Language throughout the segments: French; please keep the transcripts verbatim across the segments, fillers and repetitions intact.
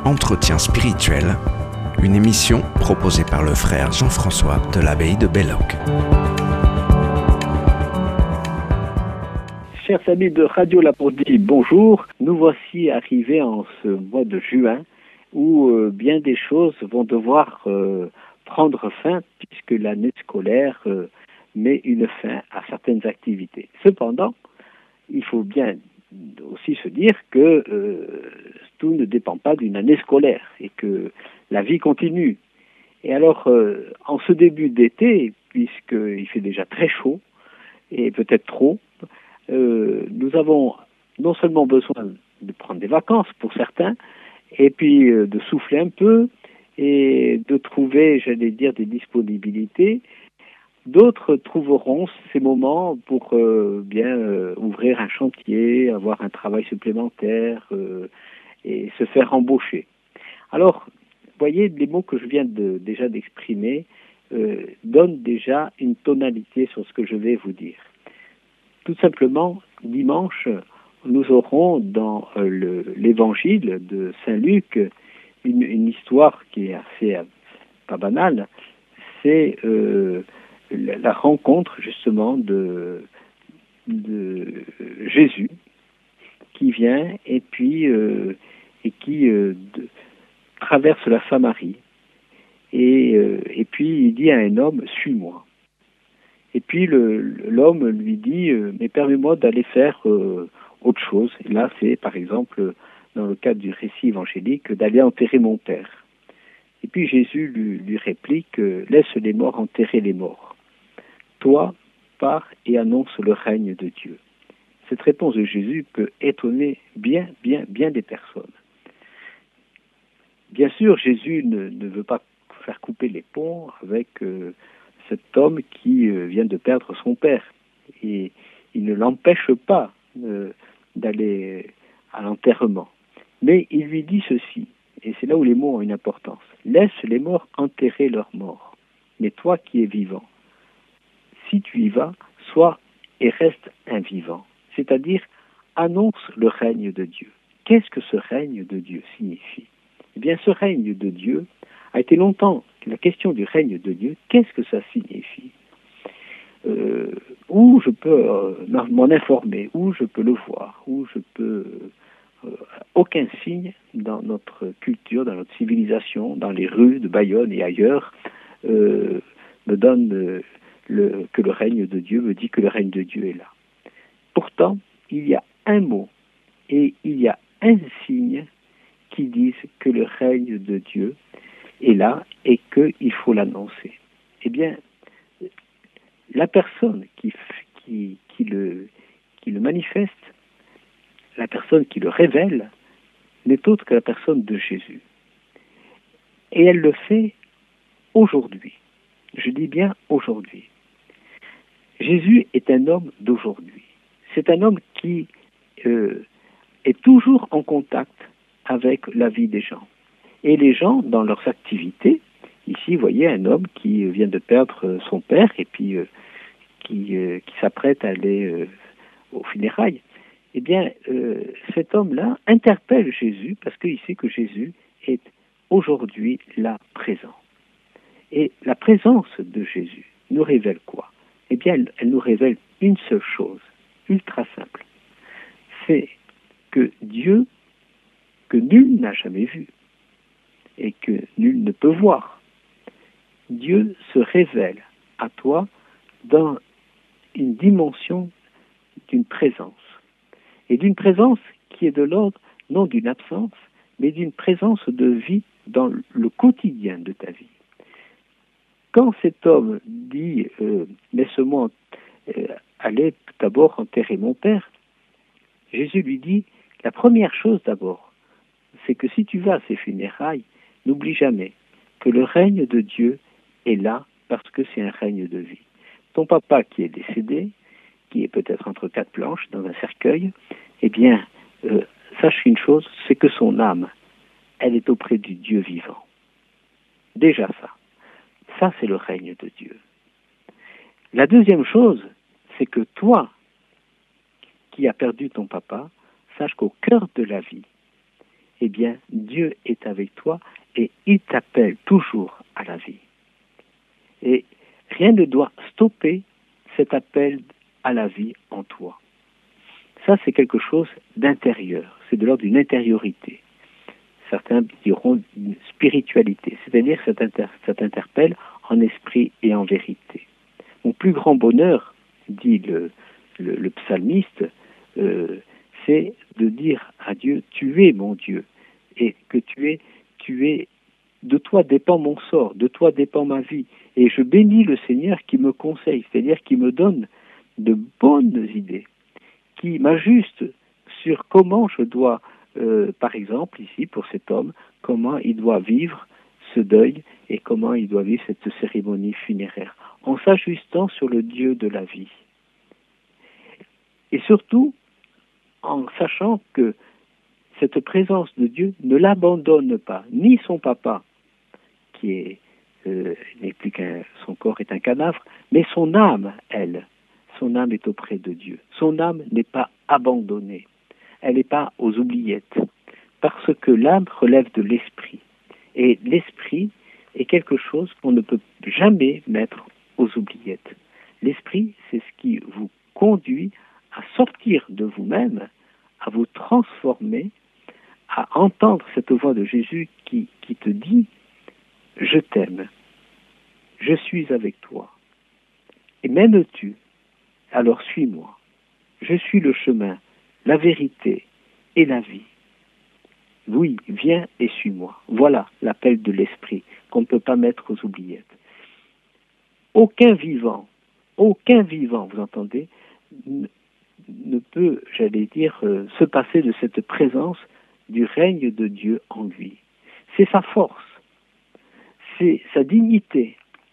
Entretien spirituel, une émission proposée par le frère Jean-François de l'abbaye de Belloc. Chers amis de Radio Lapordie, bonjour. Nous voici arrivés en ce mois de juin où euh, bien des choses vont devoir euh, prendre fin puisque l'année scolaire euh, met une fin à certaines activités. Cependant, il faut bien aussi se dire que euh, tout ne dépend pas d'une année scolaire et que la vie continue. Et alors, euh, en ce début d'été, puisqu'il fait déjà très chaud et peut-être trop, euh, nous avons non seulement besoin de prendre des vacances pour certains, et puis euh, de souffler un peu et de trouver, j'allais dire, des disponibilités. D'autres trouveront ces moments pour euh, bien euh, ouvrir un chantier, avoir un travail supplémentaire euh, et se faire embaucher. Alors, voyez, les mots que je viens de, déjà d'exprimer euh, donnent déjà une tonalité sur ce que je vais vous dire. Tout simplement, dimanche, nous aurons dans euh, le, l'évangile de Saint-Luc une, une histoire qui est assez euh, pas banale. C'est euh, la, la rencontre justement de, de Jésus qui vient et puis euh, et qui euh, de, traverse la Samarie et, euh, et puis il dit à un homme, suis-moi. Et puis le, l'homme lui dit, euh, mais permets-moi d'aller faire euh, autre chose. Et là, c'est par exemple, dans le cadre du récit évangélique, d'aller enterrer mon père. Et puis Jésus lui, lui réplique, euh, laisse les morts enterrer les morts. Toi, pars et annonce le règne de Dieu. Cette réponse de Jésus peut étonner bien, bien, bien des personnes. Bien sûr, Jésus ne, ne veut pas faire couper les ponts avec euh, cet homme qui euh, vient de perdre son père. Et il ne l'empêche pas euh, d'aller à l'enterrement. Mais il lui dit ceci, et c'est là où les mots ont une importance. Laisse les morts enterrer leurs morts. Mais toi qui es vivant, si tu y vas, sois et reste un vivant. C'est-à-dire, annonce le règne de Dieu. Qu'est-ce que ce règne de Dieu signifie ? Eh bien, ce règne de Dieu a été longtemps la question du règne de Dieu. Qu'est-ce que ça signifie ? euh, Où je peux euh, m'en informer, où je peux le voir, où je peux... Euh, aucun signe dans notre culture, dans notre civilisation, dans les rues de Bayonne et ailleurs, euh, me donne euh, le, que le règne de Dieu, me dit que le règne de Dieu est là. Pourtant, il y a un mot et il y a un signe qui disent que le règne de Dieu est là et qu'il faut l'annoncer. Eh bien, la personne qui, qui, qui, le, qui le manifeste, la personne qui le révèle, n'est autre que la personne de Jésus. Et elle le fait aujourd'hui. Je dis bien aujourd'hui. Jésus est un homme d'aujourd'hui. C'est un homme qui euh, est toujours en contact avec la vie des gens. Et les gens, dans leurs activités, ici, vous voyez un homme qui vient de perdre son père et puis euh, qui, euh, qui s'apprête à aller euh, aux funérailles. Eh bien, euh, cet homme-là interpelle Jésus parce qu'il sait que Jésus est aujourd'hui là, présent. Et la présence de Jésus nous révèle quoi ? Eh bien, elle, elle nous révèle une seule chose, ultra simple. C'est que Dieu, que nul n'a jamais vu et que nul ne peut voir, Dieu se révèle à toi dans une dimension d'une présence. Et d'une présence qui est de l'ordre, non d'une absence, mais d'une présence de vie dans le quotidien de ta vie. Quand cet homme dit euh, « laisse-moi euh, aller d'abord enterrer mon père », Jésus lui dit « la première chose d'abord, c'est que si tu vas à ces funérailles, n'oublie jamais que le règne de Dieu est là parce que c'est un règne de vie. Ton papa qui est décédé, qui est peut-être entre quatre planches dans un cercueil, eh bien, euh, sache une chose, c'est que son âme, elle est auprès du Dieu vivant. Déjà ça. Ça, c'est le règne de Dieu. La deuxième chose, c'est que toi, qui as perdu ton papa, sache qu'au cœur de la vie, eh bien, Dieu est avec toi et il t'appelle toujours à la vie. Et rien ne doit stopper cet appel à la vie en toi. Ça, c'est quelque chose d'intérieur, c'est de l'ordre d'une intériorité. Certains diront une spiritualité, c'est-à-dire que ça, t'inter- ça t'interpelle en esprit et en vérité. Mon plus grand bonheur, dit le, le, le psalmiste, euh, c'est de dire à Dieu, tu es mon Dieu, et que tu es, tu es, de toi dépend mon sort, de toi dépend ma vie, et je bénis le Seigneur qui me conseille, c'est-à-dire qui me donne de bonnes idées, qui m'ajuste sur comment je dois, euh, par exemple, ici, pour cet homme, comment il doit vivre ce deuil et comment il doit vivre cette cérémonie funéraire, en s'ajustant sur le Dieu de la vie. Et surtout, en sachant que cette présence de Dieu ne l'abandonne pas, ni son papa, qui est, euh, n'est plus qu'un, son corps est un cadavre, mais son âme, elle, son âme est auprès de Dieu. Son âme n'est pas abandonnée, elle n'est pas aux oubliettes, parce que l'âme relève de l'esprit. Et l'esprit est quelque chose qu'on ne peut jamais mettre aux oubliettes. L'esprit, c'est ce qui vous conduit à sortir de vous-même, à vous transformer, à entendre cette voix de Jésus qui, qui te dit « Je t'aime, je suis avec toi, et m'aimes-tu? Alors suis-moi. Je suis le chemin, la vérité et la vie. Oui, viens et suis-moi. » Voilà l'appel de l'esprit qu'on ne peut pas mettre aux oubliettes. Aucun vivant, aucun vivant, vous entendez, ne peut, j'allais dire, euh, se passer de cette présence du règne de Dieu en lui. C'est sa force, c'est sa dignité,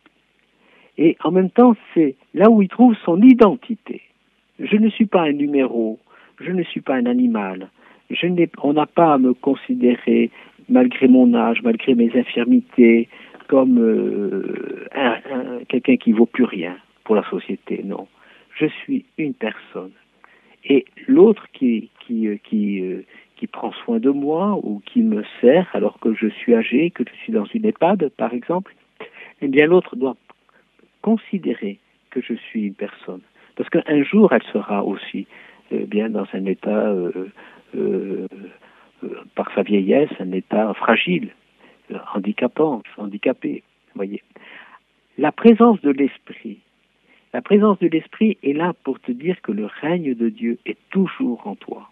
et en même temps, c'est là où il trouve son identité. Je ne suis pas un numéro, je ne suis pas un animal, je n'ai, on n'a pas à me considérer, malgré mon âge, malgré mes infirmités, comme euh, un, un, quelqu'un qui ne vaut plus rien pour la société, non. Je suis une personne. Et l'autre qui, qui, qui, qui prend soin de moi ou qui me sert alors que je suis âgé, que je suis dans une EHPAD, par exemple, eh bien l'autre doit considérer que je suis une personne. Parce qu'un jour, elle sera aussi eh bien dans un état, euh, euh, euh, par sa vieillesse, un état fragile, euh, handicapant, handicapé. Voyez. La présence de l'esprit, la présence de l'esprit est là pour te dire que le règne de Dieu est toujours en toi.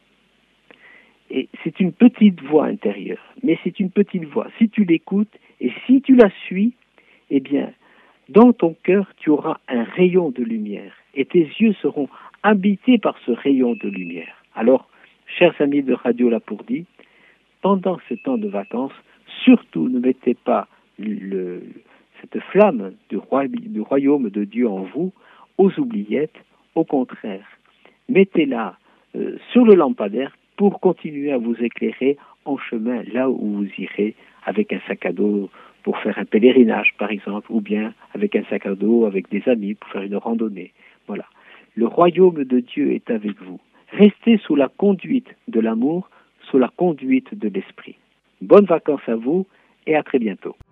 Et c'est une petite voix intérieure, mais c'est une petite voix. Si tu l'écoutes et si tu la suis, eh bien, dans ton cœur, tu auras un rayon de lumière et tes yeux seront habités par ce rayon de lumière. Alors, chers amis de Radio Lapourdie, pendant ce temps de vacances, surtout ne mettez pas le, cette flamme du, roi, du royaume de Dieu en vous aux oubliettes. Au contraire, mettez-la euh, sur le lampadaire pour continuer à vous éclairer en chemin là où vous irez avec un sac à dos pour faire un pèlerinage, par exemple, ou bien avec un sac à dos avec des amis pour faire une randonnée. Voilà. Le royaume de Dieu est avec vous. Restez sous la conduite de l'amour, sous la conduite de l'esprit. Bonnes vacances à vous et à très bientôt.